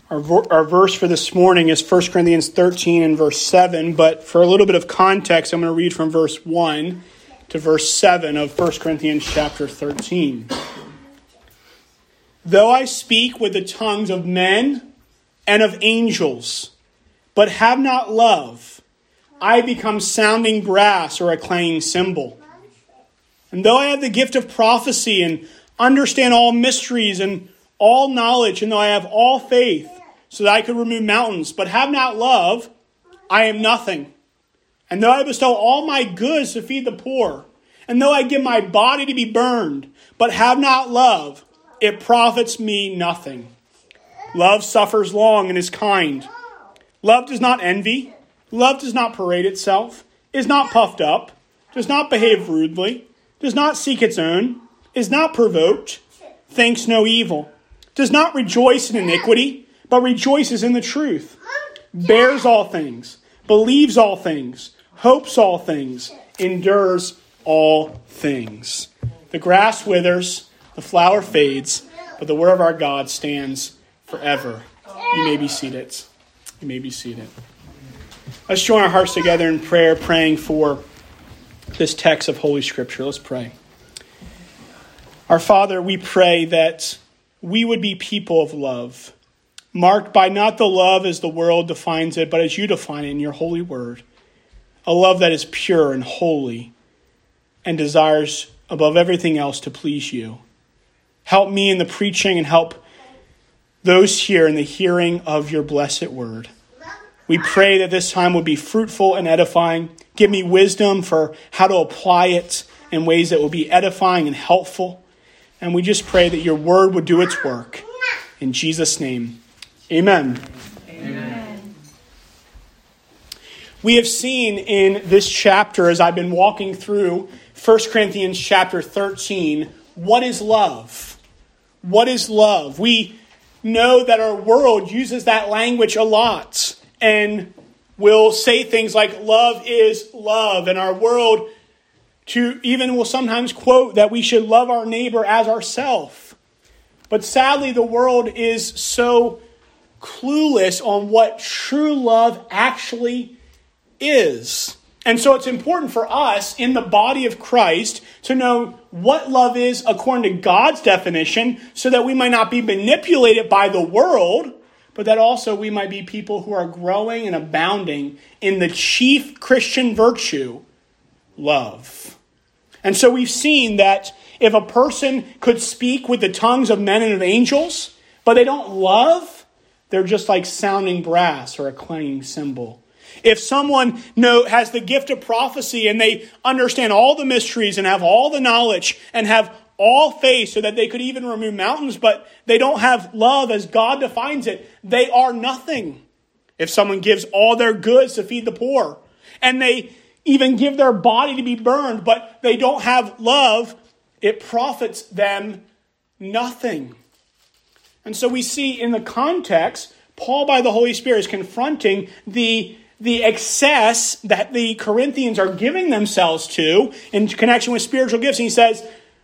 Our verse for this morning is 1 Corinthians 13 and verse 7, but for a little bit of context, I'm going to read from verse 1 to verse 7 of 1 Corinthians chapter 13. Though I speak with the tongues of men and of angels, but have not love, I become sounding brass or a clanging cymbal. And though I have the gift of prophecy and understand all mysteries and all knowledge, and though I have all faith, so that I could remove mountains, but have not love, I am nothing. And though I bestow all my goods to feed the poor, and though I give my body to be burned, but have not love, it profits me nothing. Love suffers long and is kind. Love does not envy. Love does not parade itself, is not puffed up, does not behave rudely, does not seek its own, is not provoked, thinks no evil, does not rejoice in iniquity, but rejoices in the truth, bears all things, believes all things, hopes all things, endures all things. The grass withers, the flower fades, but the word of our God stands forever. You may be seated. You may be seated. Let's join our hearts together in prayer, praying for this text of Holy Scripture. Let's pray. Our Father, we pray that we would be people of love, marked by not the love as the world defines it, but as you define it in your holy word. A love that is pure and holy and desires above everything else to please you. Help me in the preaching and help those here in the hearing of your blessed word. We pray that this time will be fruitful and edifying. Give me wisdom for how to apply it in ways that will be edifying and helpful. And we just pray that your word would do its work. In Jesus' name. Amen. Amen. We have seen in this chapter, as I've been walking through 1 Corinthians chapter 13, what is love? What is love? We know that our world uses that language a lot and will say things like love is love. And our world will sometimes quote that we should love our neighbor as ourselves. But sadly, the world is so clueless on what true love actually is. And so it's important for us in the body of Christ to know what love is according to God's definition so that we might not be manipulated by the world, but that also we might be people who are growing and abounding in the chief Christian virtue, love. And so we've seen that if a person could speak with the tongues of men and of angels, but they don't love, they're just like sounding brass or a clanging cymbal. If someone has the gift of prophecy and they understand all the mysteries and have all the knowledge and have all faith so that they could even remove mountains, but they don't have love as God defines it, they are nothing. If someone gives all their goods to feed the poor and they even give their body to be burned, but they don't have love, it profits them nothing. And so we see in the context, Paul by the Holy Spirit is confronting the excess that the Corinthians are giving themselves to in connection with spiritual gifts. And he says,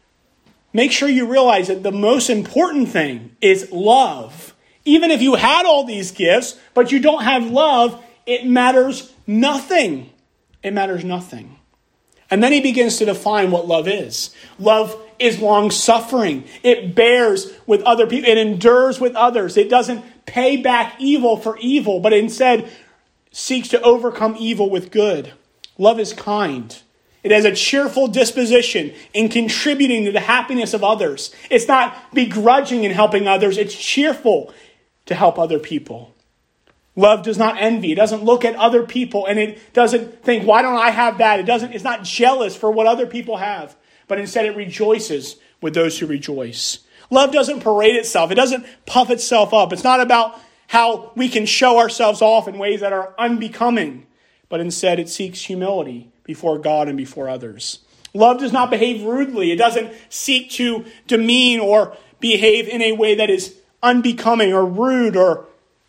make sure you realize that the most important thing is love. Even if you had all these gifts, but you don't have love, it matters nothing. It matters nothing. And then he begins to define what love is. Love is long-suffering. It bears with other people. It endures with others. It doesn't pay back evil for evil, but instead seeks to overcome evil with good. Love is kind. It has a cheerful disposition in contributing to the happiness of others. It's not begrudging in helping others. It's cheerful to help other people. Love does not envy. It doesn't look at other people and it doesn't think, why don't I have that? It's not jealous for what other people have, but instead it rejoices with those who rejoice. Love doesn't parade itself. It doesn't puff itself up. It's not about how we can show ourselves off in ways that are unbecoming, but instead it seeks humility before God and before others. Love does not behave rudely. It doesn't seek to demean or behave in a way that is unbecoming or rude or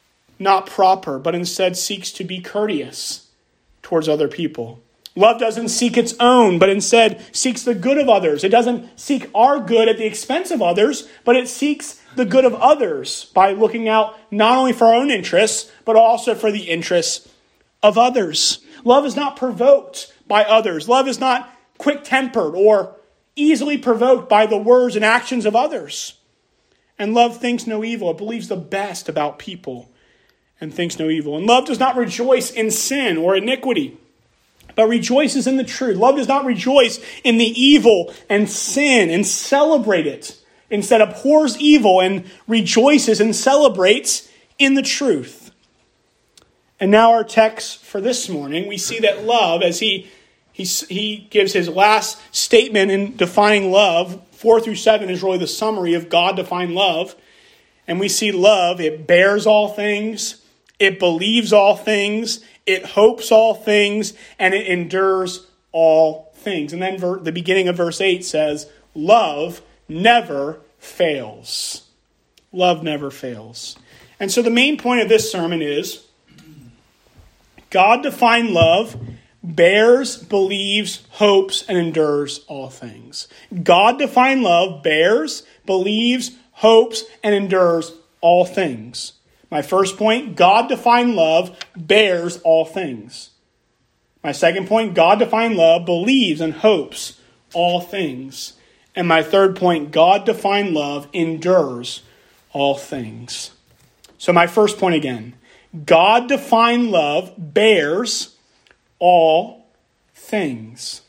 not proper, but instead seeks to be courteous towards other people. Love doesn't seek its own, but instead seeks the good of others. It doesn't seek our good at the expense of others, but it seeks the good of others by looking out not only for our own interests, but also for the interests of others. Love is not provoked by others. Love is not quick-tempered or easily provoked by the words and actions of others. And love thinks no evil. It believes the best about people and thinks no evil. And love does not rejoice in sin or iniquity, but rejoices in the truth. Love does not rejoice in the evil and sin and celebrate it. Instead, abhors evil and rejoices and celebrates in the truth. And now our text for this morning, we see that love, as he gives his last statement in defining love, 4 through 7 is really the summary of God-defined love. And we see love, it bears all things, it believes all things, it hopes all things, and it endures all things. And then the beginning of verse 8 says, love never fails. Love never fails. And so the main point of this sermon is, God-defined love bears, believes, hopes, and endures all things. God-defined love bears, believes, hopes, and endures all things. My first point, God-defined love bears all things. My second point, God-defined love believes and hopes all things. And my third point, God-defined love endures all things. So my first point again, God-defined love bears all things.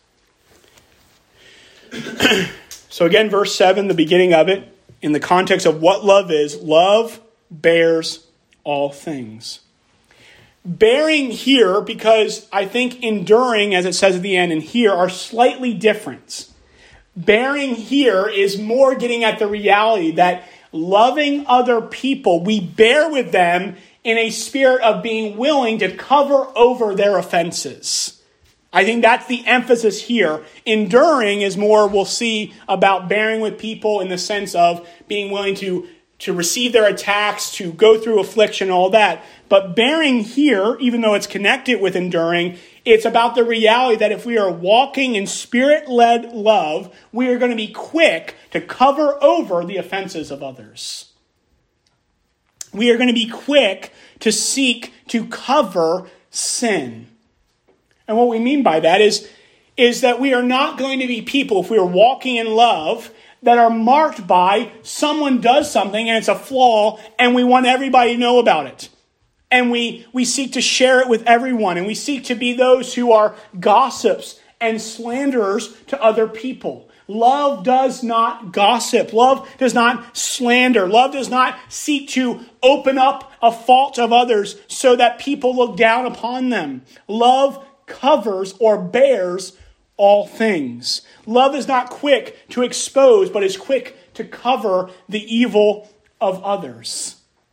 So again, verse 7, the beginning of it, in the context of what love is, love bears all things. Bearing here, because I think enduring, as it says at the end, and here are slightly different. Bearing here is more getting at the reality that loving other people, we bear with them in a spirit of being willing to cover over their offenses. I think that's the emphasis here. Enduring is more, we'll see, about bearing with people in the sense of being willing to receive their attacks, to go through affliction, all that. But bearing here, even though it's connected with enduring, it's about the reality that if we are walking in spirit-led love, we are going to be quick to cover over the offenses of others. We are going to be quick to seek to cover sin. And what we mean by that is that we are not going to be people, if we are walking in love, that are marked by someone does something and it's a flaw and we want everybody to know about it. And we seek to share it with everyone. And we seek to be those who are gossips and slanderers to other people. Love does not gossip. Love does not slander. Love does not seek to open up a fault of others so that people look down upon them. Love covers or bears all things. Love is not quick to expose, but is quick to cover the evil of others.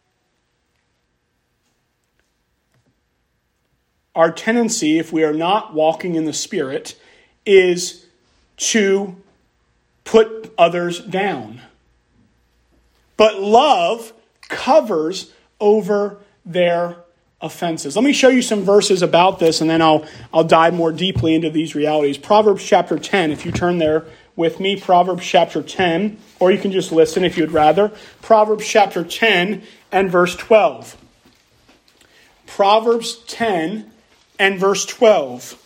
Our tendency, if we are not walking in the Spirit, is to put others down. But love covers over their offenses. Let me show you some verses about this, and then I'll dive more deeply into these realities. Proverbs chapter 10, if you turn there with me, Proverbs chapter 10, or you can just listen if you'd rather. Proverbs chapter 10 and verse 12. Proverbs 10 and verse 12.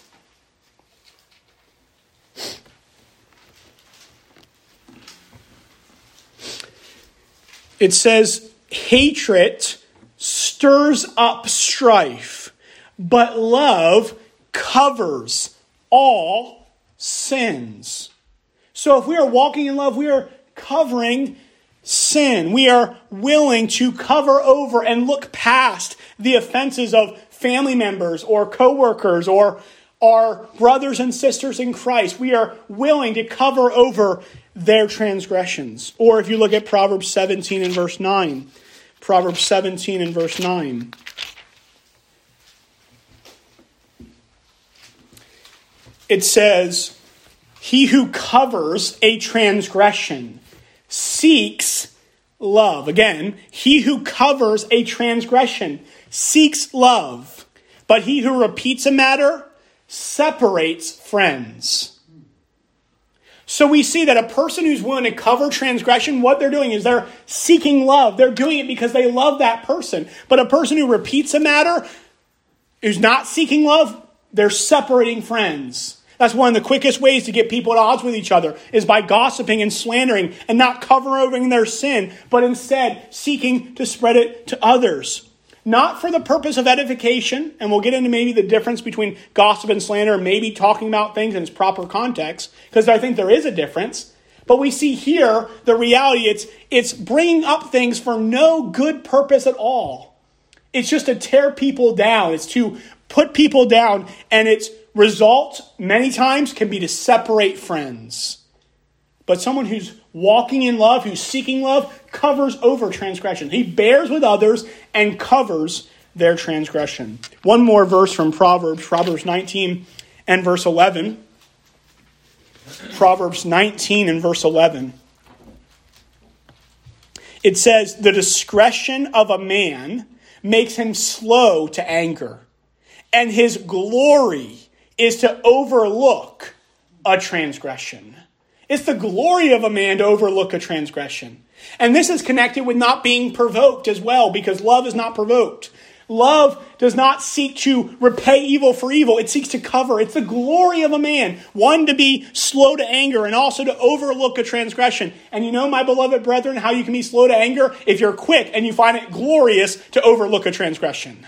It says, hatred stirs up strife, but love covers all sins. So if we are walking in love, we are covering sin. We are willing to cover over and look past the offenses of family members or coworkers or our brothers and sisters in Christ. We are willing to cover over their transgressions. Or if you look at Proverbs 17 and verse 9. Proverbs 17 and verse 9. It says, he who covers a transgression seeks love. Again, he who covers a transgression seeks love. But he who repeats a matter separates friends. So we see that a person who's willing to cover transgression, what they're doing is they're seeking love. They're doing it because they love that person. But a person who repeats a matter, who's not seeking love, they're separating friends. That's one of the quickest ways to get people at odds with each other, is by gossiping and slandering and not covering their sin, but instead seeking to spread it to others. Not for the purpose of edification, and we'll get into maybe the difference between gossip and slander, maybe talking about things in its proper context, because I think there is a difference. But we see here the reality, it's bringing up things for no good purpose at all. It's just to tear people down. It's to put people down, and its result many times can be to separate friends. But someone who's walking in love, who's seeking love, covers over transgression. He bears with others and covers their transgression. One more verse from Proverbs 19 and verse 11. Proverbs 19 and verse 11. It says, "The discretion of a man makes him slow to anger, and his glory is to overlook a transgression." It's the glory of a man to overlook a transgression. And this is connected with not being provoked as well, because love is not provoked. Love does not seek to repay evil for evil. It seeks to cover. It's the glory of a man, one, to be slow to anger and also to overlook a transgression. And you know, my beloved brethren, how you can be slow to anger? If you're quick and you find it glorious to overlook a transgression.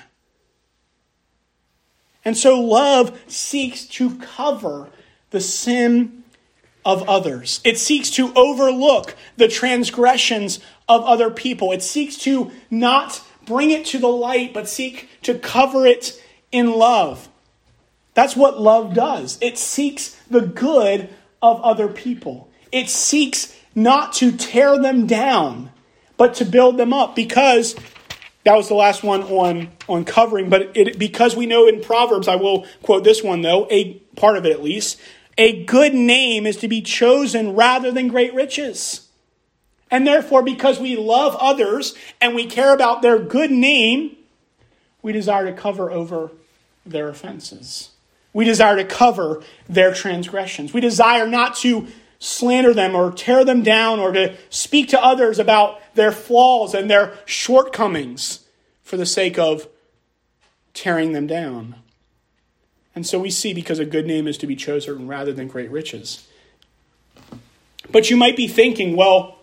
And so love seeks to cover the sin of others. It seeks to overlook the transgressions of other people. It seeks to not bring it to the light, but seek to cover it in love. That's what love does. It seeks the good of other people. It seeks not to tear them down, but to build them up, because that was the last one on covering. But because we know in Proverbs, I will quote this one though, a part of it at least, a good name is to be chosen rather than great riches. And therefore, because we love others and we care about their good name, we desire to cover over their offenses. We desire to cover their transgressions. We desire not to slander them or tear them down or to speak to others about their flaws and their shortcomings for the sake of tearing them down. And so we see, because a good name is to be chosen rather than great riches. But you might be thinking, well,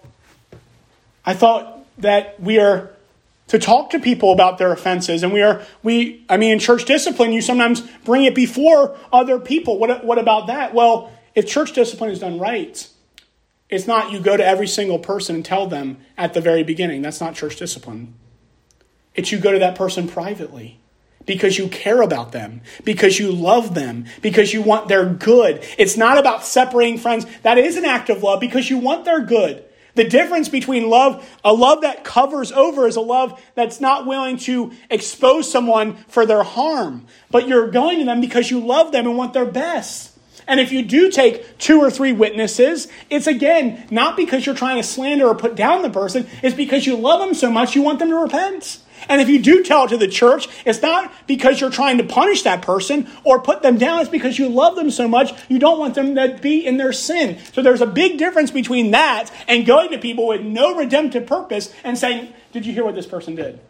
I thought that we are to talk to people about their offenses, and in church discipline, you sometimes bring it before other people. What about that? Well, if church discipline is done right, it's not you go to every single person and tell them at the very beginning. That's not church discipline. It's you go to that person privately, because you care about them, because you love them, because you want their good. It's not about separating friends. That is an act of love, because you want their good. The difference between love, a love that covers over, is a love that's not willing to expose someone for their harm. But you're going to them because you love them and want their best. And if you do take 2 or 3 witnesses, it's again, not because you're trying to slander or put down the person. It's because you love them so much you want them to repent. And if you do tell it to the church, it's not because you're trying to punish that person or put them down. It's because you love them so much, you don't want them to be in their sin. So there's a big difference between that and going to people with no redemptive purpose and saying, did you hear what this person did?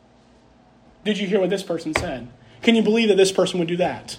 Did you hear what this person said? Can you believe that this person would do that?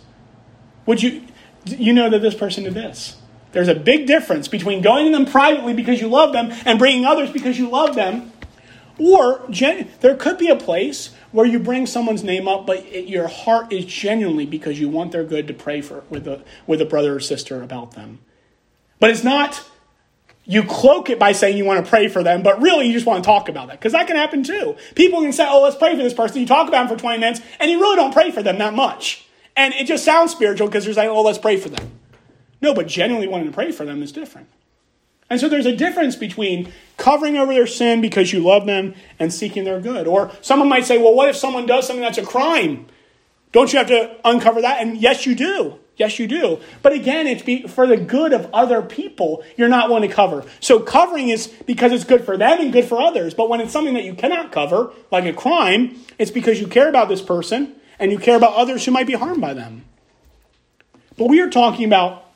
You know that this person did this? There's a big difference between going to them privately because you love them and bringing others because you love them. Or there could be a place where you bring someone's name up, but your heart is genuinely because you want their good to pray with a brother or sister about them. But it's not, you cloak it by saying you want to pray for them, but really you just want to talk about that. Because that can happen too. People can say, let's pray for this person. You talk about them for 20 minutes, and you really don't pray for them that much. And it just sounds spiritual because you're saying, let's pray for them. No, but genuinely wanting to pray for them is different. And so there's a difference between covering over their sin because you love them and seeking their good. Or someone might say, well, what if someone does something that's a crime? Don't you have to uncover that? And yes, you do. Yes, you do. But again, it's for the good of other people you're not willing to cover. So covering is because it's good for them and good for others. But when it's something that you cannot cover, like a crime, it's because you care about this person and you care about others who might be harmed by them. But we are talking about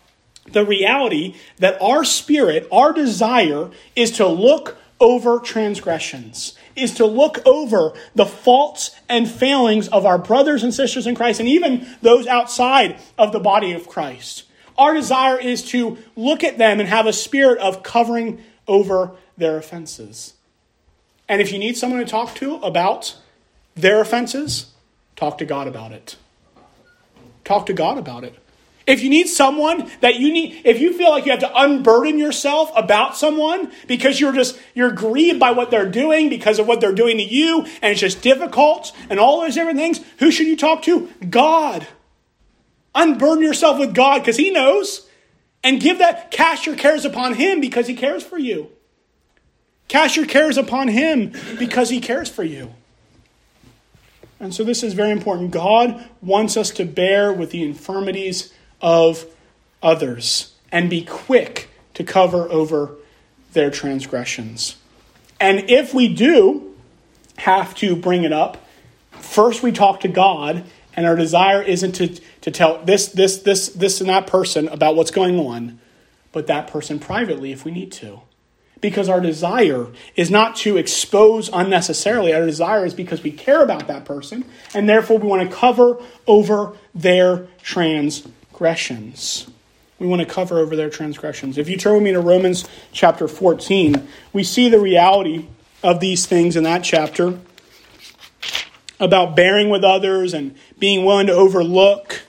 the reality that our spirit, our desire, is to look over transgressions, is to look over the faults and failings of our brothers and sisters in Christ, and even those outside of the body of Christ. Our desire is to look at them and have a spirit of covering over their offenses. And if you need someone to talk to about their offenses, talk to God about it. Talk to God about it. If you need someone if you feel like you have to unburden yourself about someone because you're grieved by what they're doing because of what they're doing to you, and it's just difficult and all those different things, who should you talk to? God. Unburden yourself with God because he knows, and cast your cares upon him because he cares for you. Cast your cares upon him because he cares for you. And so this is very important. God wants us to bear with the infirmities of others and be quick to cover over their transgressions. And if we do have to bring it up, first we talk to God, and our desire isn't to tell this and that person about what's going on, but that person privately if we need to. Because our desire is not to expose unnecessarily. Our desire is because we care about that person, and therefore we want to cover over their transgressions. We want to cover over their transgressions. If you turn with me to Romans chapter 14, we see the reality of these things in that chapter about bearing with others and being willing to overlook.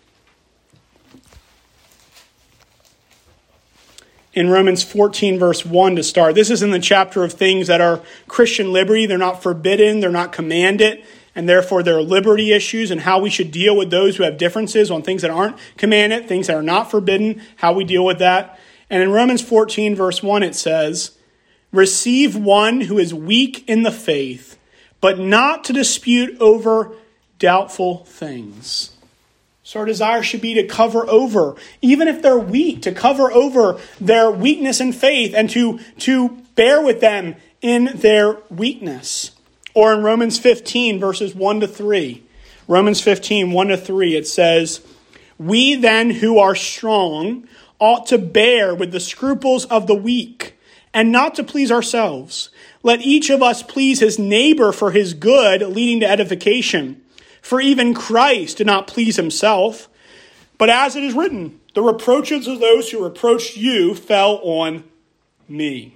In Romans 14, verse 1 to start. This is in the chapter of things that are Christian liberty. They're not forbidden. They're not commanded. And therefore, there are liberty issues and how we should deal with those who have differences on things that aren't commanded, things that are not forbidden, how we deal with that. And in Romans 14, verse 1, it says, receive one who is weak in the faith, but not to dispute over doubtful things. So our desire should be to cover over, even if they're weak, to cover over their weakness in faith and to bear with them in their weakness. Or in Romans 15, verses 1 to 3. Romans 15, 1 to 3, it says, we then who are strong ought to bear with the scruples of the weak and not to please ourselves. Let each of us please his neighbor for his good, leading to edification. For even Christ did not please himself, but as it is written, the reproaches of those who reproached you fell on me.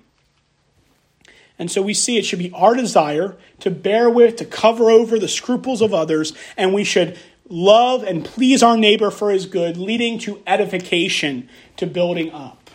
And so we see it should be our desire to bear with, to cover over the scruples of others, and we should love and please our neighbor for his good, leading to edification, to building up.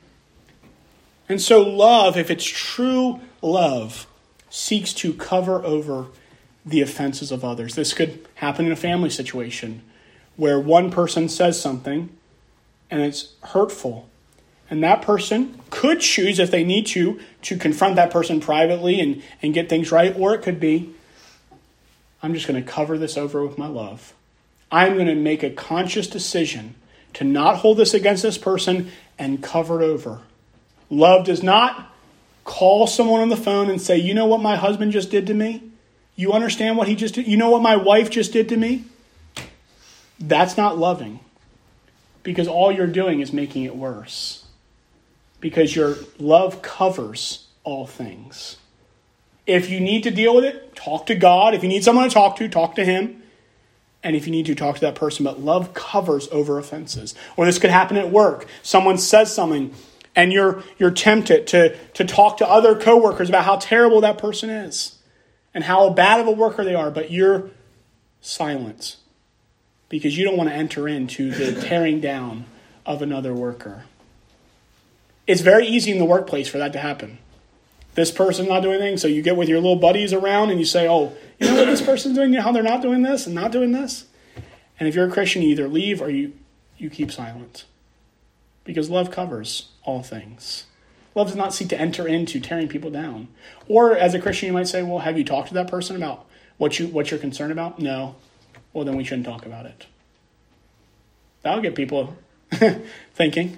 And so love, if it's true love, seeks to cover over the offenses of others. This could happen in a family situation where one person says something and it's hurtful. And that person could choose, if they need to confront that person privately and get things right. Or it could be, I'm just going to cover this over with my love. I'm going to make a conscious decision to not hold this against this person and cover it over. Love does not call someone on the phone and say, you know what my husband just did to me? You understand what he just did? You know what my wife just did to me? That's not loving. Because all you're doing is making it worse. Because your love covers all things. If you need to deal with it, talk to God. If you need someone to talk to him. And if you need to, talk to that person. But love covers over offenses. Or this could happen at work. Someone says something and you're tempted to talk to other coworkers about how terrible that person is. And how bad of a worker they are, but you're silent because you don't want to enter into the tearing down of another worker. It's very easy in the workplace for that to happen. This person's not doing anything, so you get with your little buddies around and you say, oh, you know what this person's doing? You know how they're not doing this and not doing this? And if you're a Christian, you either leave or you keep silent. Because love covers all things. Love does not seek to enter into tearing people down. Or as a Christian, you might say, well, have you talked to that person about what you're concerned about? No. Well, then we shouldn't talk about it. That'll get people thinking.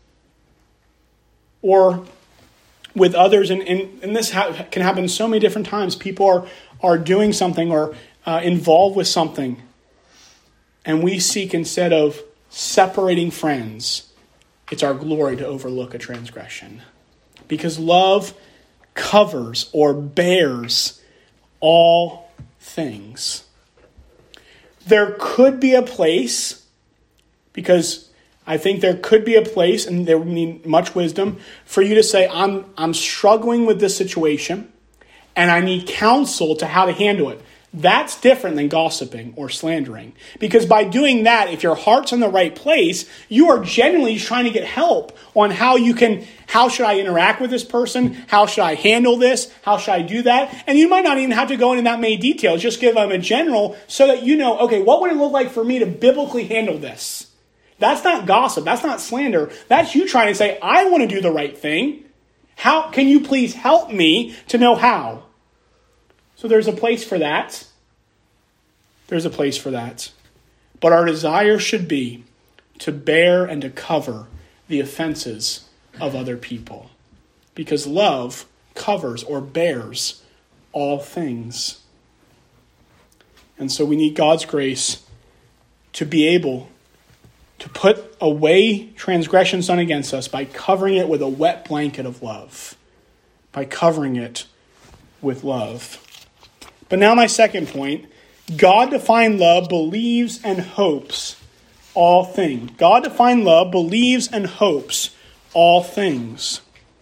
Or with others, and this can happen so many different times. People are doing something or involved with something. And we seek, instead of separating friends, it's our glory to overlook a transgression. Because love covers or bears all things. There could be a place, because I think there could be a place, and there would need much wisdom, for you to say, I'm struggling with this situation, and I need counsel to how to handle it. That's different than gossiping or slandering. Because by doing that, if your heart's in the right place, you are genuinely trying to get help on how should I interact with this person? How should I handle this? How should I do that? And you might not even have to go into that many details. Just give them a general so that you know, okay, what would it look like for me to biblically handle this? That's not gossip. That's not slander. That's you trying to say, I want to do the right thing. How can you please help me to know how? So there's a place for that. There's a place for that. But our desire should be to bear and to cover the offenses of other people. Because love covers or bears all things. And so we need God's grace to be able to put away transgressions done against us by covering it with a wet blanket of love. By covering it with love. But now my second point, God-defined love believes and hopes all things. God-defined love believes and hopes all things.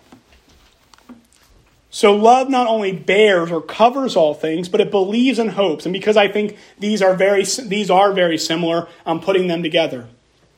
So love not only bears or covers all things, but it believes and hopes. And because I think these are very similar, I'm putting them together.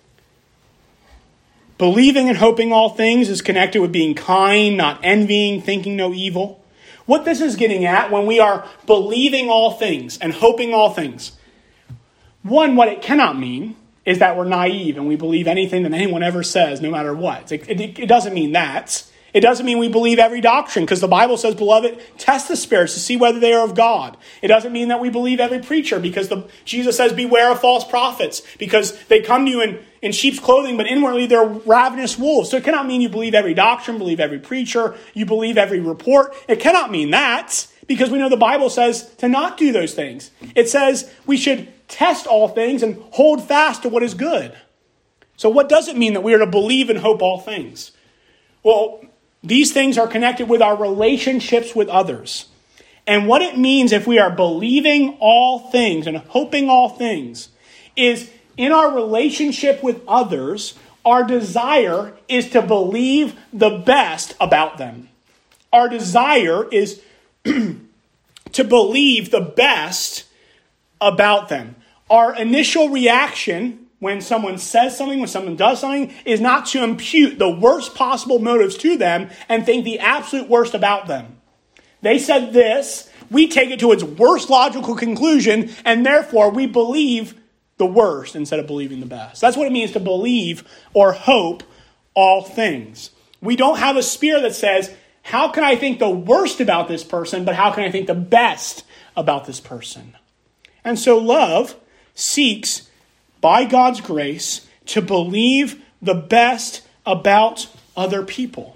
Believing and hoping all things is connected with being kind, not envying, thinking no evil. What this is getting at when we are believing all things and hoping all things. One, what it cannot mean is that we're naive and we believe anything that anyone ever says, no matter what. It doesn't mean that. It doesn't mean we believe every doctrine, because the Bible says, beloved, test the spirits to see whether they are of God. It doesn't mean that we believe every preacher, because Jesus says, beware of false prophets, because they come to you in sheep's clothing, but inwardly they're ravenous wolves. So it cannot mean you believe every doctrine, believe every preacher, you believe every report. It cannot mean that, because we know the Bible says to not do those things. It says we should test all things and hold fast to what is good. So what does it mean that we are to believe and hope all things? Well, these things are connected with our relationships with others. And what it means if we are believing all things and hoping all things is in our relationship with others, our desire is to believe the best about them. Our desire is to believe the best about them. Our initial reaction when someone says something, when someone does something, is not to impute the worst possible motives to them and think the absolute worst about them. They said this, we take it to its worst logical conclusion, and therefore we believe the worst instead of believing the best. That's what it means to believe or hope all things. We don't have a spirit that says, how can I think the worst about this person, but how can I think the best about this person? And so love seeks, by God's grace, to believe the best about other people.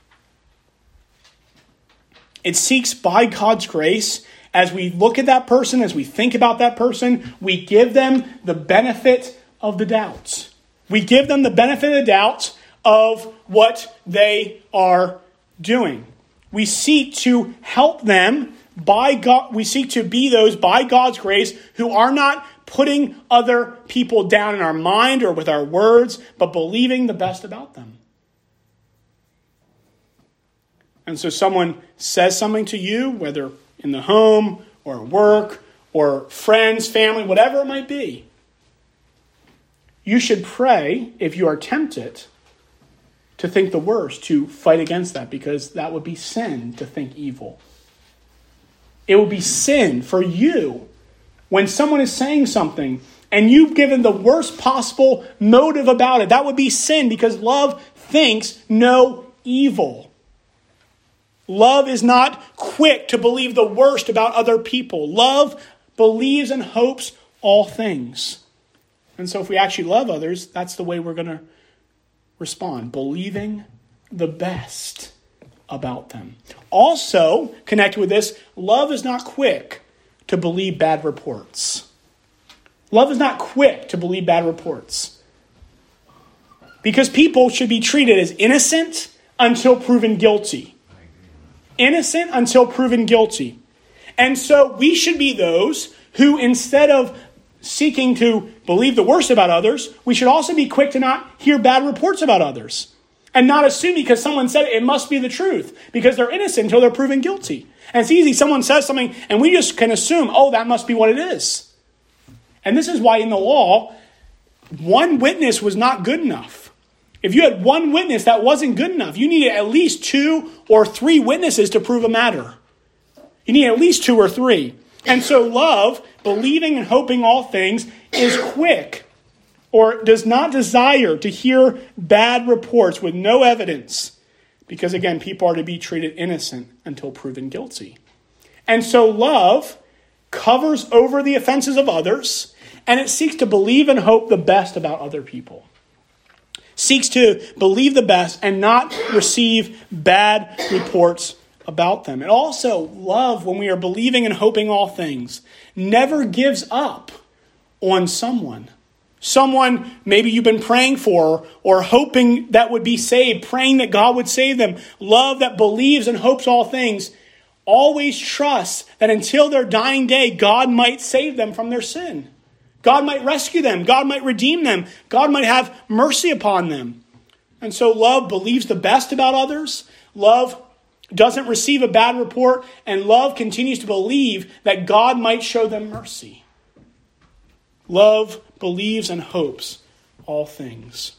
It seeks, by God's grace, as we look at that person, as we think about that person, we give them the benefit of the doubt. We give them the benefit of the doubt of what they are doing. We seek to help them by God. We seek to be those, by God's grace, who are not putting other people down in our mind or with our words, but believing the best about them. And so someone says something to you, whether in the home or work or friends, family, whatever it might be. You should pray, if you are tempted, to think the worst, to fight against that, because that would be sin to think evil. It would be sin for you when someone is saying something and you've given the worst possible motive about it. That would be sin, because love thinks no evil. Love is not quick to believe the worst about other people. Love believes and hopes all things. And so if we actually love others, that's the way we're going to respond, believing the best about them. Also, connected with this, love is not quick to believe bad reports. Love is not quick to believe bad reports. Because people should be treated as innocent until proven guilty. Innocent until proven guilty. And so we should be those who, instead of seeking to believe the worst about others, we should also be quick to not hear bad reports about others. And not assume because someone said it must be the truth. Because they're innocent until they're proven guilty. And it's easy. Someone says something and we just can assume, oh, that must be what it is. And this is why in the law, one witness was not good enough. If you had one witness, that wasn't good enough. You needed at least 2 or 3 witnesses to prove a matter. You need at least 2 or 3. And so love, believing and hoping all things, is quick or does not desire to hear bad reports with no evidence. Because again, people are to be treated innocent until proven guilty. And so love covers over the offenses of others, and it seeks to believe and hope the best about other people. Seeks to believe the best and not receive bad reports about them. And also, love, when we are believing and hoping all things, never gives up on someone. Someone maybe you've been praying for or hoping that would be saved, praying that God would save them. Love that believes and hopes all things always trusts that until their dying day, God might save them from their sin. God might rescue them. God might redeem them. God might have mercy upon them. And so love believes the best about others. Love doesn't receive a bad report. And love continues to believe that God might show them mercy. Love believes and hopes all things.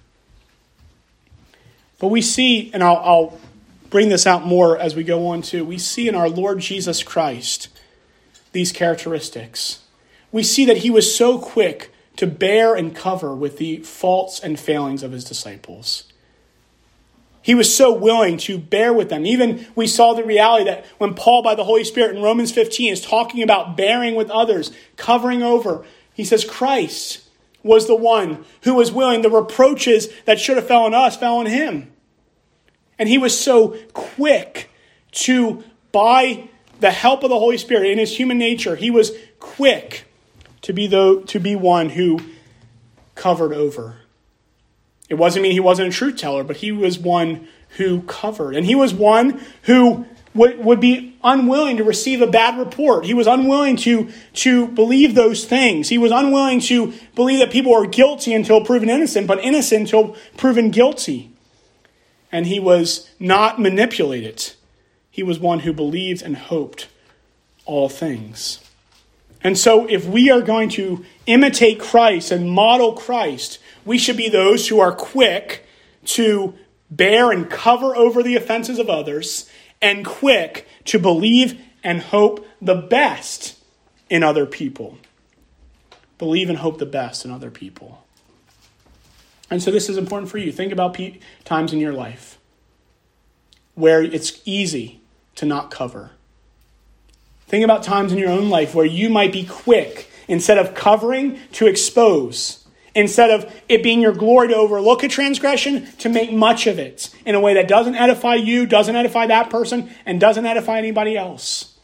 But we see, and I'll bring this out more as we go on too, we see in our Lord Jesus Christ these characteristics. We see that he was so quick to bear and cover with the faults and failings of his disciples. He was so willing to bear with them. Even we saw the reality that when Paul, by the Holy Spirit in Romans 15, is talking about bearing with others, covering over, he says Christ was the one who was willing. The reproaches that should have fell on us fell on him. And he was so quick to, by the help of the Holy Spirit in his human nature, he was quick to be one who covered over. It wasn't mean he wasn't a truth teller, but he was one who covered. And he was one who would be unwilling to receive a bad report. He was unwilling to believe those things. He was unwilling to believe that people were guilty until proven innocent, but innocent until proven guilty. And he was not manipulated. He was one who believed and hoped all things. And so if we are going to imitate Christ and model Christ, we should be those who are quick to bear and cover over the offenses of others and quick to believe and hope the best in other people. Believe and hope the best in other people. And so this is important for you. Think about times in your life where it's easy to not cover. Think about times in your own life where you might be quick, instead of covering, to expose. Instead of it being your glory to overlook a transgression, to make much of it in a way that doesn't edify you, doesn't edify that person, and doesn't edify anybody else.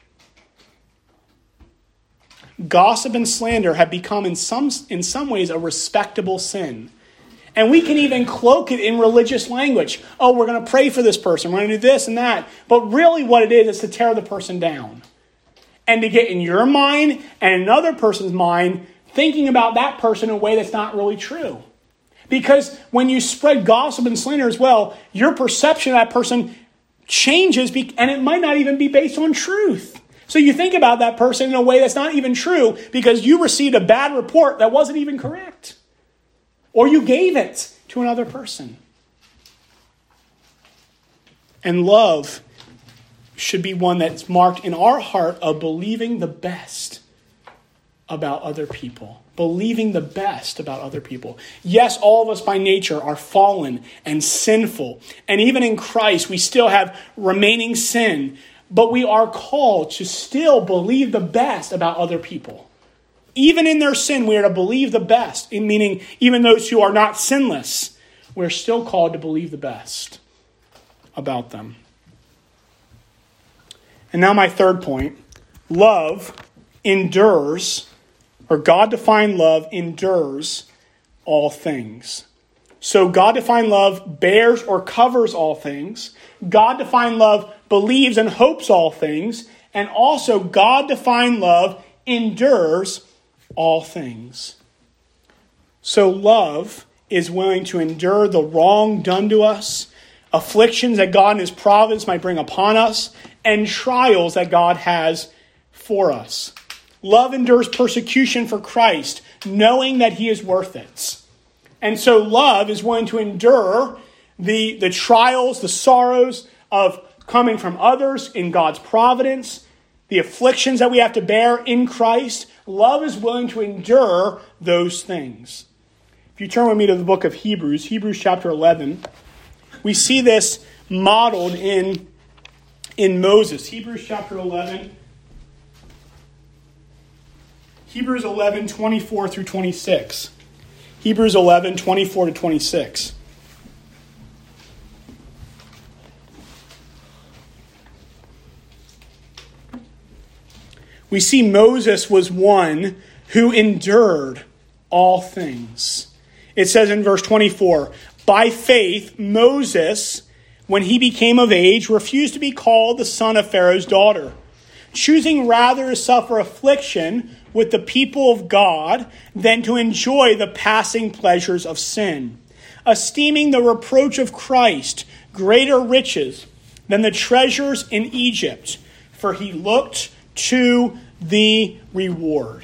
Gossip and slander have become in some ways a respectable sin. And we can even cloak it in religious language. Oh, we're going to pray for this person. We're going to do this and that. But really what it is to tear the person down. And to get in your mind and another person's mind thinking about that person in a way that's not really true. Because when you spread gossip and slander as well, your perception of that person changes and it might not even be based on truth. So you think about that person in a way that's not even true because you received a bad report that wasn't even correct. Or you gave it to another person. And love should be one that's marked in our heart of believing the best about other people. Believing the best about other people. Yes, all of us by nature are fallen and sinful. And even in Christ, we still have remaining sin. But we are called to still believe the best about other people. Even in their sin, we are to believe the best. Meaning, even those who are not sinless, we're still called to believe the best about them. And now my third point. Love endures, or God-defined love endures all things. So God-defined love bears or covers all things. God-defined love believes and hopes all things. And also God-defined love endures all things. So love is willing to endure the wrong done to us, afflictions that God in his providence might bring upon us, and trials that God has for us. Love endures persecution for Christ, knowing that he is worth it. And so love is willing to endure the trials, the sorrows of coming from others in God's providence, the afflictions that we have to bear in Christ. Love is willing to endure those things. If you turn with me to the book of Hebrews chapter 11, we see this modeled in Moses. Hebrews chapter 11. Hebrews 11, 24 through 26. Hebrews 11, 24 to 26. We see Moses was one who endured all things. It says in verse 24, by faith, Moses, when he became of age, refused to be called the son of Pharaoh's daughter, choosing rather to suffer affliction with the people of God than to enjoy the passing pleasures of sin, esteeming the reproach of Christ greater riches than the treasures in Egypt, for he looked to the reward.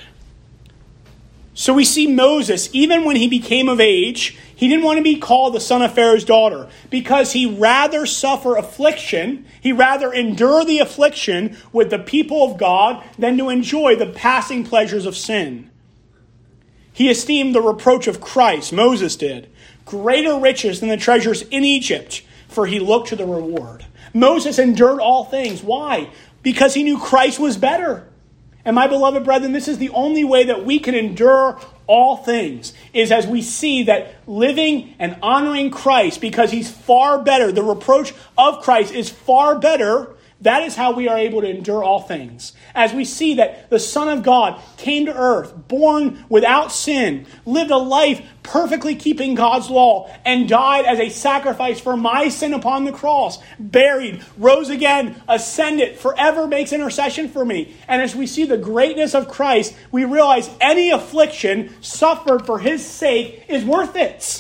So we see Moses, even when he became of age, he didn't want to be called the son of Pharaoh's daughter because he rather suffer affliction, he rather endure the affliction with the people of God than to enjoy the passing pleasures of sin. He esteemed the reproach of Christ, Moses did, greater riches than the treasures in Egypt, for he looked to the reward. Moses endured all things. Why? Because he knew Christ was better. And my beloved brethren, this is the only way that we can endure all things, is as we see that living and honoring Christ, because he's far better, the reproach of Christ is far better. That is how we are able to endure all things. As we see that the Son of God came to earth, born without sin, lived a life perfectly keeping God's law, and died as a sacrifice for my sin upon the cross, buried, rose again, ascended, forever makes intercession for me. And as we see the greatness of Christ, we realize any affliction suffered for his sake is worth it.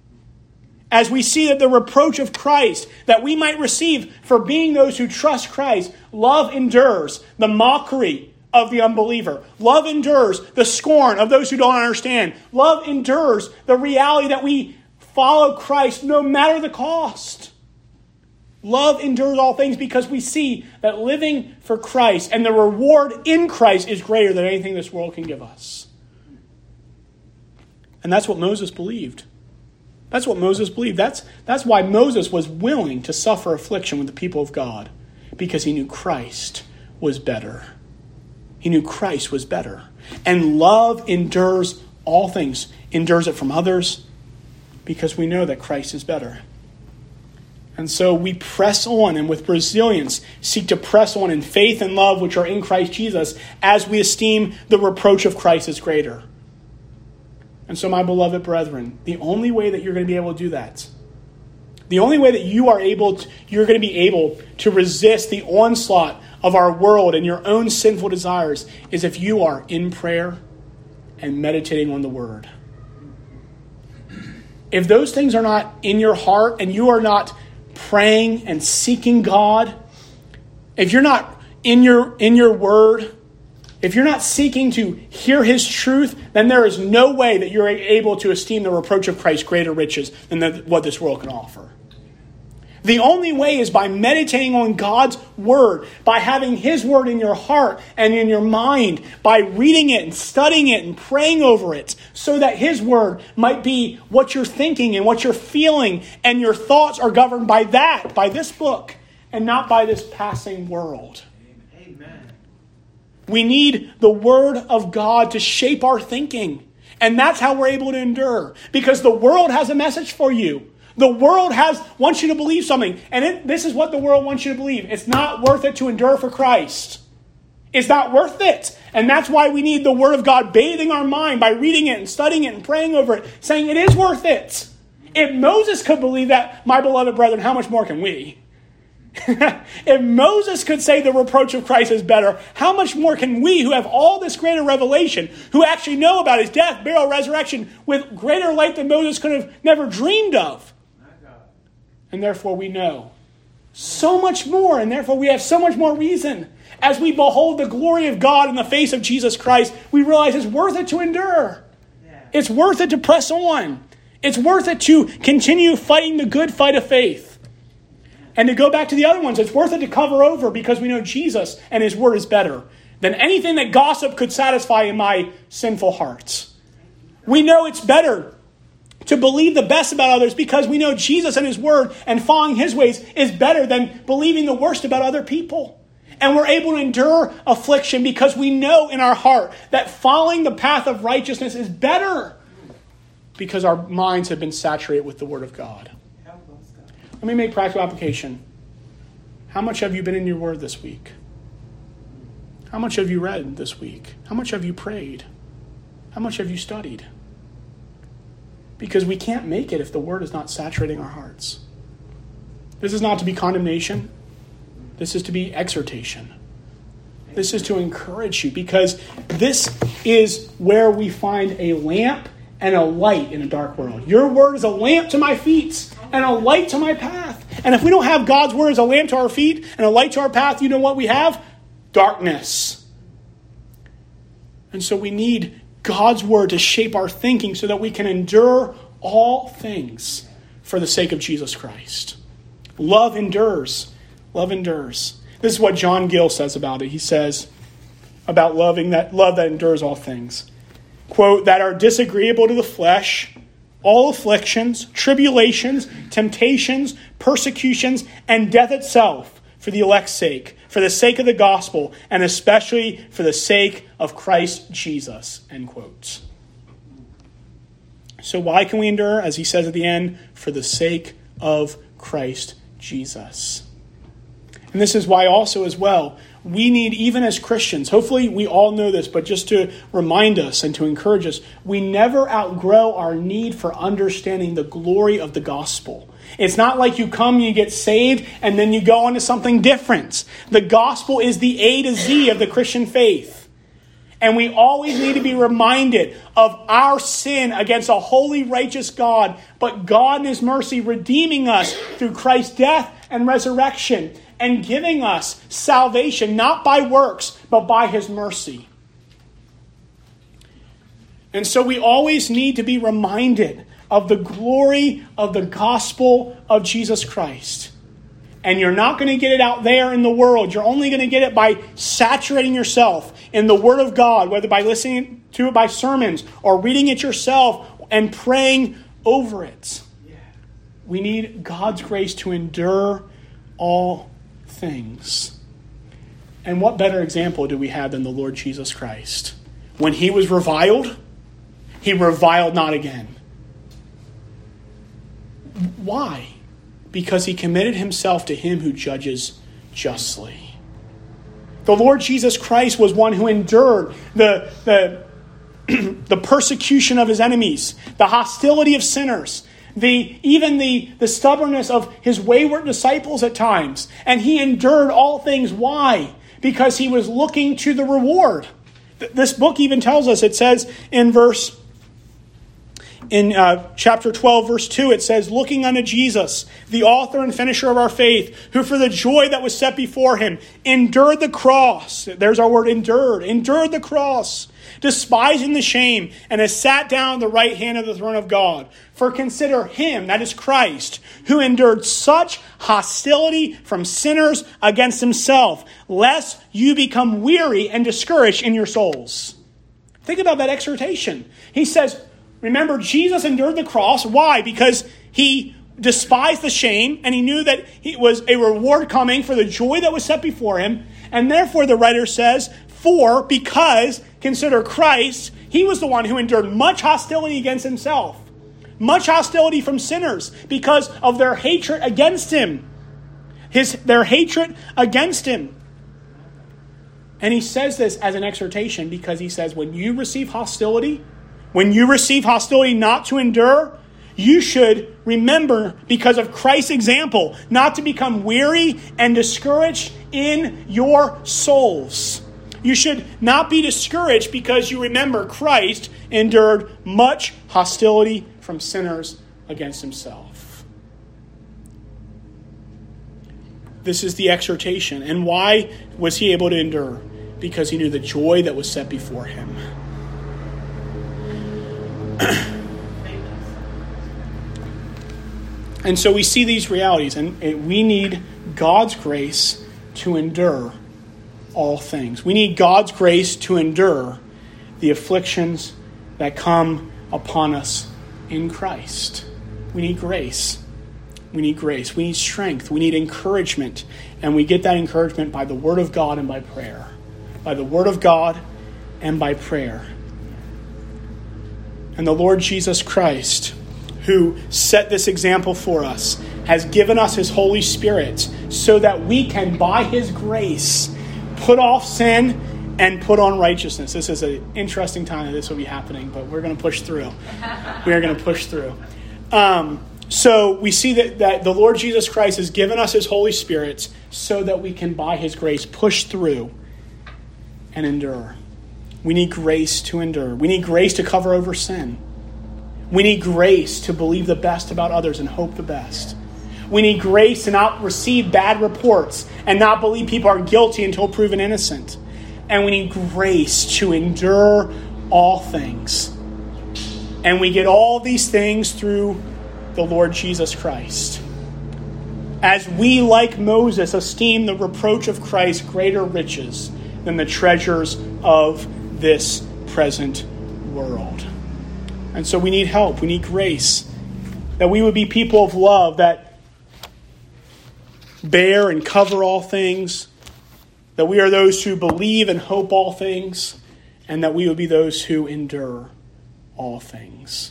As we see that the reproach of Christ that we might receive for being those who trust Christ, love endures the mockery of the unbeliever. Love endures the scorn of those who don't understand. Love endures the reality that we follow Christ no matter the cost. Love endures all things because we see that living for Christ and the reward in Christ is greater than anything this world can give us. And that's what Moses believed. That's what Moses believed. That's why Moses was willing to suffer affliction with the people of God, because he knew Christ was better. He knew Christ was better. And love endures all things, endures it from others, because we know that Christ is better. And so we press on and with resilience seek to press on in faith and love which are in Christ Jesus as we esteem the reproach of Christ as greater. And so, my beloved brethren, the only way that you're going to be able to do that, the only way that you're going to be able to resist the onslaught of our world and your own sinful desires is if you are in prayer and meditating on the Word. If those things are not in your heart and you are not praying and seeking God, if you're not in your Word, if you're not seeking to hear his truth, then there is no way that you're able to esteem the reproach of Christ greater riches than what this world can offer. The only way is by meditating on God's word, by having his word in your heart and in your mind, by reading it and studying it and praying over it, so that his word might be what you're thinking and what you're feeling, and your thoughts are governed by that, by this book, and not by this passing world. We need the Word of God to shape our thinking. And that's how we're able to endure. Because the world has a message for you. The world wants you to believe something. And this is what the world wants you to believe. It's not worth it to endure for Christ. It's not worth it. And that's why we need the Word of God bathing our mind by reading it and studying it and praying over it, saying it is worth it. If Moses could believe that, my beloved brethren, how much more can we? If Moses could say the reproach of Christ is better, how much more can we, who have all this greater revelation, who actually know about his death, burial, resurrection with greater light than Moses could have never dreamed of? And therefore we know so much more, and therefore we have so much more reason. As we behold the glory of God in the face of Jesus Christ, we realize it's worth it to endure. It's worth it to press on. It's worth it to continue fighting the good fight of faith. And to go back to the other ones, it's worth it to cover over because we know Jesus and his word is better than anything that gossip could satisfy in my sinful hearts. We know it's better to believe the best about others because we know Jesus and his word and following his ways is better than believing the worst about other people. And we're able to endure affliction because we know in our heart that following the path of righteousness is better because our minds have been saturated with the word of God. Let me make practical application. How much have you been in your word this week? How much have you read this week? How much have you prayed? How much have you studied? Because we can't make it if the word is not saturating our hearts. This is not to be condemnation. This is to be exhortation. This is to encourage you because this is where we find a lamp and a light in a dark world. Your word is a lamp to my feet and a light to my path. And if we don't have God's word as a lamp to our feet and a light to our path, you know what we have? Darkness. And so we need God's word to shape our thinking so that we can endure all things for the sake of Jesus Christ. Love endures. Love endures. This is what John Gill says about it. He says about love that endures all things. Quote, that are disagreeable to the flesh, all afflictions, tribulations, temptations, persecutions, and death itself for the elect's sake, for the sake of the gospel, and especially for the sake of Christ Jesus, end quote. So why can we endure? As he says at the end, for the sake of Christ Jesus. And this is why also as well, we need, even as Christians, hopefully we all know this, but just to remind us and to encourage us, we never outgrow our need for understanding the glory of the gospel. It's not like you come, you get saved, and then you go on to something different. The gospel is the A to Z of the Christian faith. And we always need to be reminded of our sin against a holy, righteous God, but God in his mercy redeeming us through Christ's death and resurrection and giving us salvation, not by works, but by his mercy. And so we always need to be reminded of the glory of the gospel of Jesus Christ. And you're not going to get it out there in the world. You're only going to get it by saturating yourself in the Word of God, whether by listening to it by sermons or reading it yourself and praying over it. We need God's grace to endure all things. And what better example do we have than the Lord Jesus Christ? When he was reviled, he reviled not again. Why? Because he committed himself to him who judges justly. The Lord Jesus Christ was one who endured the persecution of his enemies, the hostility of sinners, even the stubbornness of his wayward disciples at times. And he endured all things. Why? Because he was looking to the reward. This book even tells us, it says in chapter 12, verse 2, it says, looking unto Jesus, the author and finisher of our faith, who for the joy that was set before him, endured the cross. There's our word, endured the cross, despising the shame, and has sat down at the right hand of the throne of God. For consider him, that is Christ, who endured such hostility from sinners against himself, lest you become weary and discouraged in your souls. Think about that exhortation. He says, remember, Jesus endured the cross. Why? Because he despised the shame, and he knew that he was a reward coming for the joy that was set before him. And therefore, the writer says, because, consider Christ, he was the one who endured much hostility against himself. Much hostility from sinners because of their hatred against him. Their hatred against him. And he says this as an exhortation because he says, when you receive hostility not to endure, you should remember, because of Christ's example, not to become weary and discouraged in your souls. You should not be discouraged because you remember Christ endured much hostility from sinners against himself. This is the exhortation. And why was he able to endure? Because he knew the joy that was set before him. And so we see these realities, and we need God's grace to endure all things. We need God's grace to endure the afflictions that come upon us in Christ. We need grace. We need grace. We need strength. We need encouragement. And we get that encouragement by the Word of God and by prayer. By the Word of God and by prayer. And the Lord Jesus Christ, who set this example for us, has given us his Holy Spirit so that we can, by his grace, put off sin and put on righteousness. This is an interesting time that this will be happening, but we're going to push through. We are going to push through. So we see that the Lord Jesus Christ has given us his Holy Spirit so that we can, by his grace, push through and endure. We need grace to endure. We need grace to cover over sin. We need grace to believe the best about others and hope the best. We need grace to not receive bad reports and not believe people are guilty until proven innocent. And we need grace to endure all things. And we get all these things through the Lord Jesus Christ. As we, like Moses, esteem the reproach of Christ greater riches than the treasures of this present world. And so we need help. We need grace. That we would be people of love that bear and cover all things. That we are those who believe and hope all things. And that we would be those who endure all things.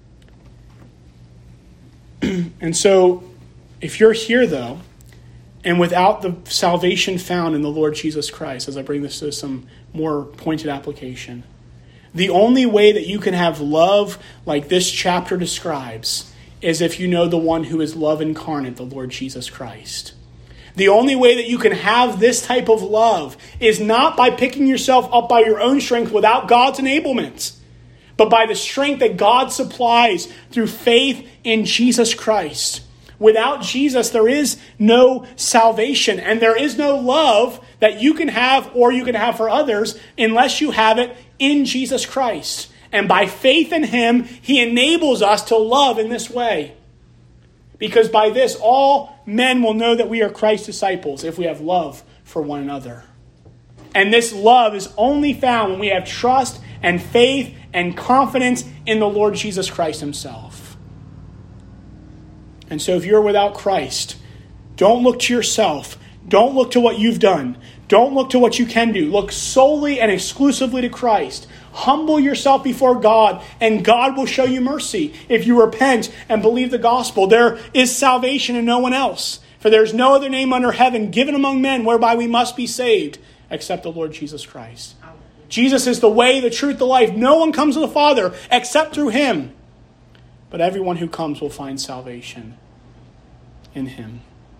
And so, if you're here, though, and without the salvation found in the Lord Jesus Christ, as I bring this to some more pointed application, the only way that you can have love like this chapter describes is if you know the one who is love incarnate, the Lord Jesus Christ. The only way that you can have this type of love is not by picking yourself up by your own strength without God's enablement, but by the strength that God supplies through faith in Jesus Christ. Without Jesus, there is no salvation, and there is no love that you can have or you can have for others unless you have it in Jesus Christ. And by faith in him, he enables us to love in this way. Because by this, all men will know that we are Christ's disciples if we have love for one another. And this love is only found when we have trust and faith and confidence in the Lord Jesus Christ himself. And so if you're without Christ, don't look to yourself. Don't look to what you've done. Don't look to what you can do. Look solely and exclusively to Christ. Humble yourself before God, and God will show you mercy if you repent and believe the gospel. There is salvation in no one else. For there is no other name under heaven given among men whereby we must be saved except the Lord Jesus Christ. Jesus is the way, the truth, the life. No one comes to the Father except through him. But everyone who comes will find salvation in him.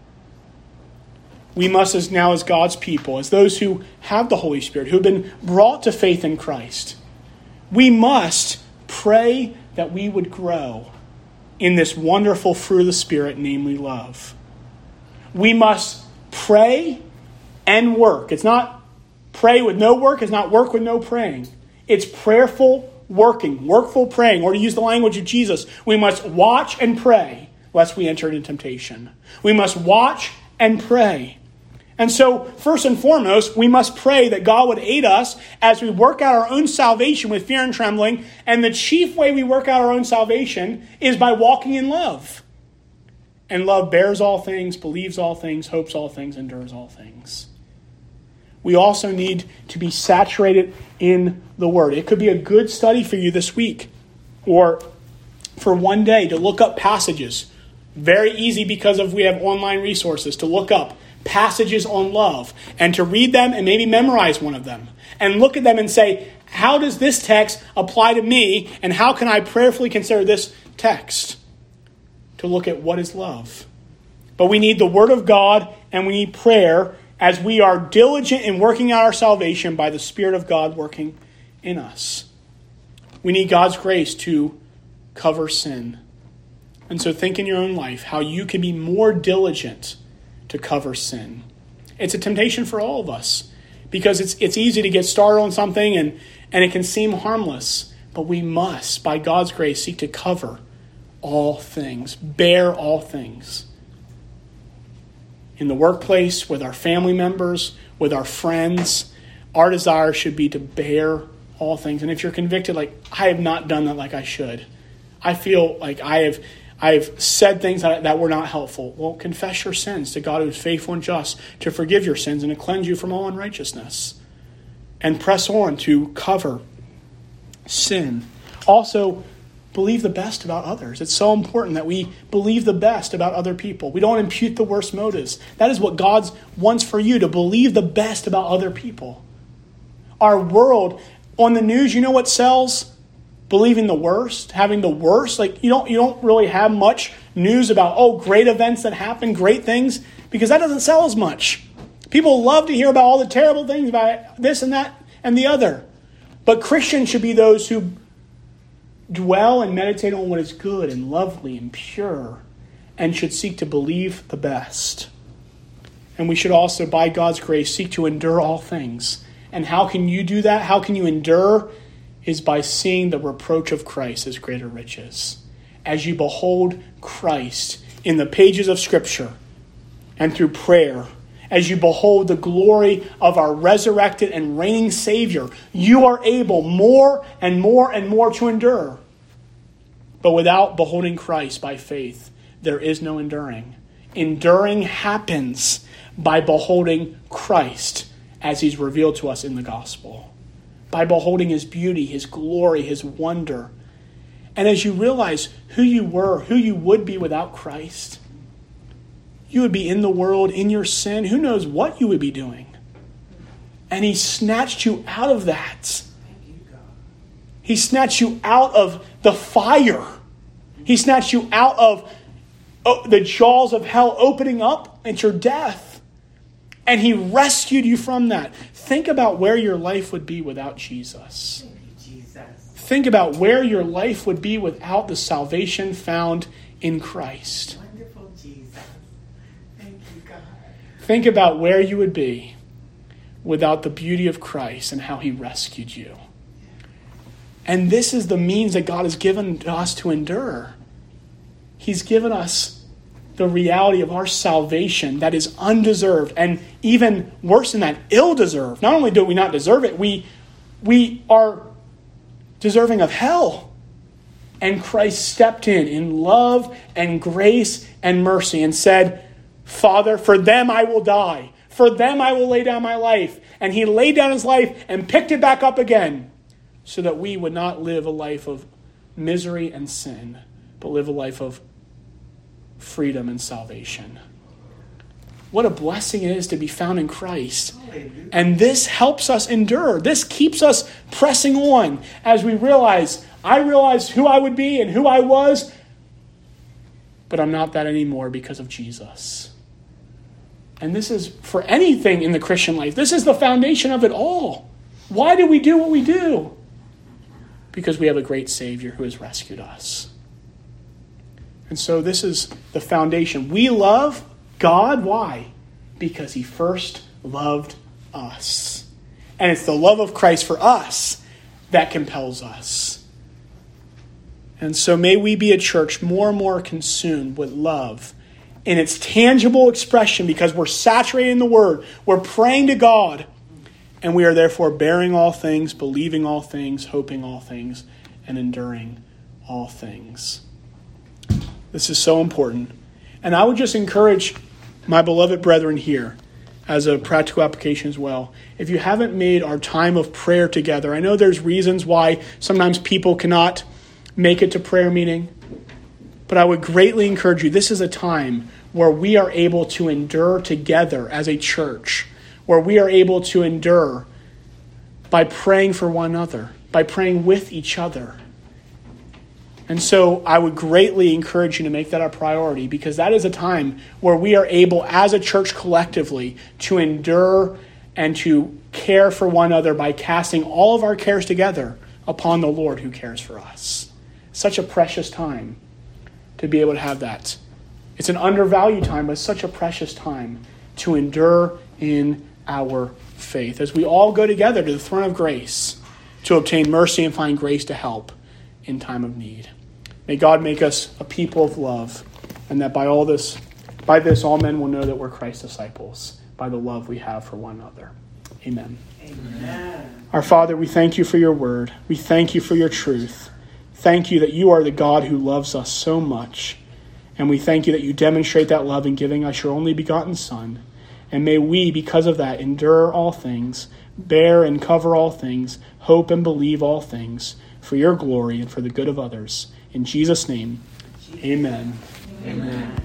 We must, as God's people, as those who have the Holy Spirit, who have been brought to faith in Christ, we must pray that we would grow in this wonderful fruit of the Spirit, namely love. We must pray and work. It's not pray with no work. It's not work with no praying. It's prayerful working, workful praying, or to use the language of Jesus, we must watch and pray lest we enter into temptation. We must watch and pray. And so, first and foremost, we must pray that God would aid us as we work out our own salvation with fear and trembling. And the chief way we work out our own salvation is by walking in love. And love bears all things, believes all things, hopes all things, endures all things. We also need to be saturated in the Word. It could be a good study for you this week or for one day to look up passages. Very easy because we have online resources to look up passages on love and to read them and maybe memorize one of them and look at them and say, how does this text apply to me and how can I prayerfully consider this text? to look at what is love. But we need the Word of God and we need prayer as we are diligent in working out our salvation by the Spirit of God working in us. We need God's grace to cover sin. And so think in your own life how you can be more diligent to cover sin. It's a temptation for all of us because it's easy to get started on something and it can seem harmless. But we must, by God's grace, seek to cover all things, bear all things. In the workplace, with our family members, with our friends, our desire should be to bear all things. And if you're convicted, like, I have not done that like I should. I feel like I have said things that were not helpful. Well, confess your sins to God who is faithful and just to forgive your sins and to cleanse you from all unrighteousness. And press on to cover sin. Also, believe the best about others. It's so important that we believe the best about other people. We don't impute the worst motives. That is what God wants for you, to believe the best about other people. Our world, on the news, you know what sells? Believing the worst, having the worst. Like you don't really have much news about, great events that happen, great things, because that doesn't sell as much. People love to hear about all the terrible things about this and that and the other. But Christians should be those who dwell and meditate on what is good and lovely and pure, and should seek to believe the best. And we should also, by God's grace, seek to endure all things. And how can you do that? How can you endure? Is by seeing the reproach of Christ as greater riches. As you behold Christ in the pages of Scripture and through prayer, as you behold the glory of our resurrected and reigning Savior, you are able more and more and more to endure. But without beholding Christ by faith, there is no enduring. Enduring happens by beholding Christ as he's revealed to us in the gospel. By beholding his beauty, his glory, his wonder. And as you realize who you were, who you would be without Christ, you would be in the world, in your sin. Who knows what you would be doing? And he snatched you out of that. He snatched you out of the fire. He snatched you out of the jaws of hell opening up into your death. And he rescued you from that. Think about where your life would be without Jesus. Think about where your life would be without the salvation found in Christ. Wonderful Jesus. Thank you, God. Think about where you would be without the beauty of Christ and how he rescued you. And this is the means that God has given to us to endure. He's given us the reality of our salvation that is undeserved, and even worse than that, ill-deserved. Not only do we not deserve it, we are deserving of hell. And Christ stepped in love and grace and mercy and said, Father, for them I will die. For them I will lay down my life. And he laid down his life and picked it back up again so that we would not live a life of misery and sin, but live a life of freedom and salvation. What a blessing it is to be found in Christ. And this helps us endure. This keeps us pressing on as we realize, I realized who I would be and who I was, but I'm not that anymore because of Jesus. And this is for anything in the Christian life. This is the foundation of it all. Why do we do what we do? Because we have a great Savior who has rescued us. And so this is the foundation. We love God. Why? Because he first loved us. And it's the love of Christ for us that compels us. And so may we be a church more and more consumed with love in its tangible expression, because we're saturated in the Word. We're praying to God. And we are therefore bearing all things, believing all things, hoping all things, and enduring all things. This is so important. And I would just encourage my beloved brethren here, as a practical application as well, if you haven't made our time of prayer together, I know there's reasons why sometimes people cannot make it to prayer meeting, but I would greatly encourage you, this is a time where we are able to endure together as a church, where we are able to endure by praying for one another, by praying with each other. And so I would greatly encourage you to make that a priority, because that is a time where we are able as a church collectively to endure and to care for one another by casting all of our cares together upon the Lord who cares for us. Such a precious time to be able to have that. It's an undervalued time, but such a precious time to endure in our faith as we all go together to the throne of grace to obtain mercy and find grace to help in time of need. May God make us a people of love, and that by this all men will know that we're Christ's disciples, by the love we have for one another. Amen. Amen. Our Father, we thank you for your word. We thank you for your truth. Thank you that you are the God who loves us so much. And we thank you that you demonstrate that love in giving us your only begotten Son. And may we, because of that, endure all things, bear and cover all things, hope and believe all things, for your glory and for the good of others. In Jesus' name, amen. Amen.